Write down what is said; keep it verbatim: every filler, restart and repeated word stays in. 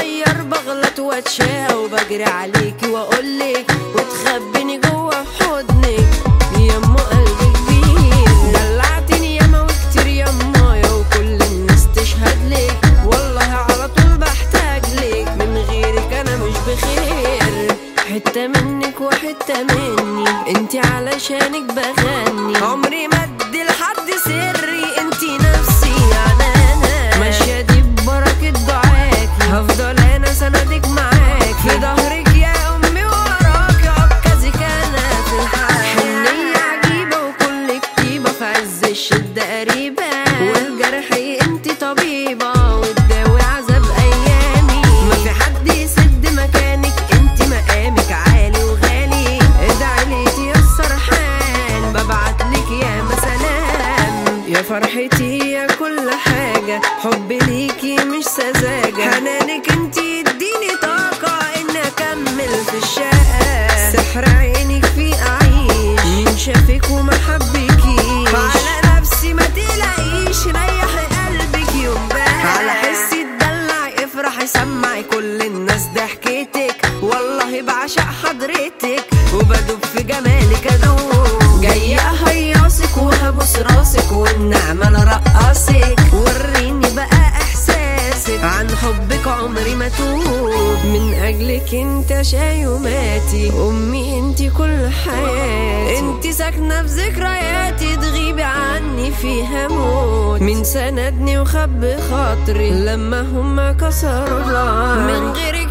صغير بغلط واتشاقى وبجري عليكي واقولك وتخبيني جوا في حضنك. يما قلبي كبير دلعتني ياما وكتير يمايا وكل الناس تشهد لك، والله على طول بحتاج لك، من غيرك انا مش بخير. حتة منك وحتة مني انتي علشانك بغني، عمري ما ادي لحد سري انتي نفسي عنانا. ماشية دي ببركة دعاكي هفضل انا سندك معاكي، في ظهرك يا امي وراكي عكازك انا في الحياة. حنية عجيبة وكل كتيبة في عز الشدة قريبة، والجرحي انتي طبيبة وتداوي عذاب ايامي. ما في حد يسد مكانك انتي مقامك عالي وغالي، ادعي لي تيسر حال ببعتلك يا مسلام. يا فرحتي يا كل حاجة حبي ليكي مش سذاجة، حنانك انتي يديني طاقة ان اكمل في الشقة. سحر عينك في اعيش مين شافك وما حبكيش، على نفسي ما تلاقيش ريحي قلبك يوم بقى. على حسي تدلعي افرحي سمعي كل الناس ضحكتك، والله بعشق حضرتك وبدوب في جمالك ادوب. جاية اهيصك وهبوس راسك والنعمة انا رقصك، وريني بقى احساسك عن حبك عمري ما توب. من اجلك انت شايوماتي امي انتي كل حياتي، انتي ساكنة في ذكرياتي تغيبي عني فيها موت. من سندني وخبي خاطري لما هما كسروا العهد، من غيرك